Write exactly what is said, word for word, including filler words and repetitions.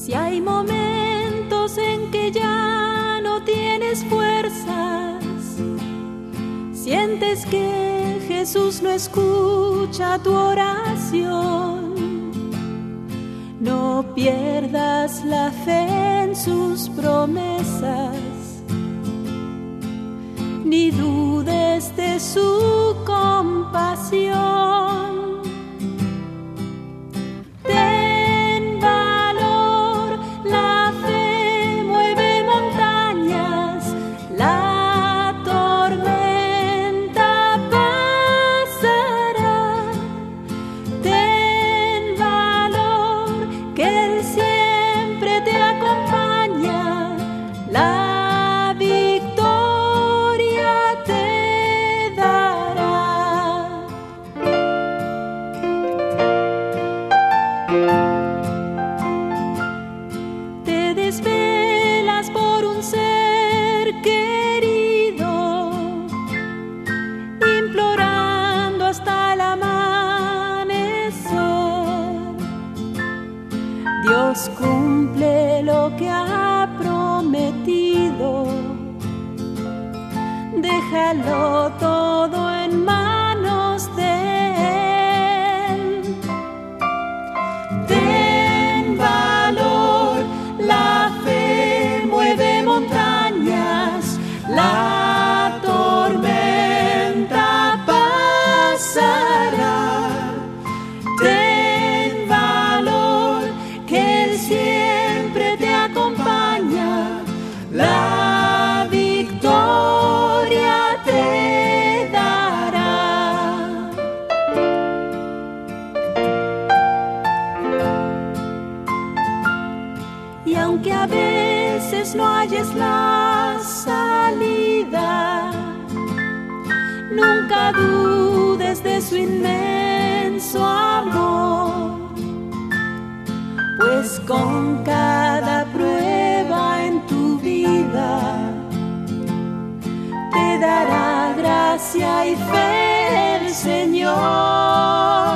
Si hay momentos en que ya no tienes fuerzas, sientes que Jesús no escucha tu oración, no pierdas la fe en sus promesas, ni dudes de su compasión. Ten valor, la fe mueve montañas, la tormenta pasará. Ten valor, que Él siempre te acompaña, la victoria te dará. Te desvelas por un ser querido, implorando hasta el amanecer. Dios cumple lo que ha prometido, déjalo todo en manos de Él. Ten valor, la fe mueve montañas, la tormenta pasará. Ten valor, que Él siempre te acompaña, la victoria te dará. Y aunque a veces no halles la salida, nunca dudes de su inmenso amor, pues con cada prueba en tu vida te dará gracia y fe el Señor.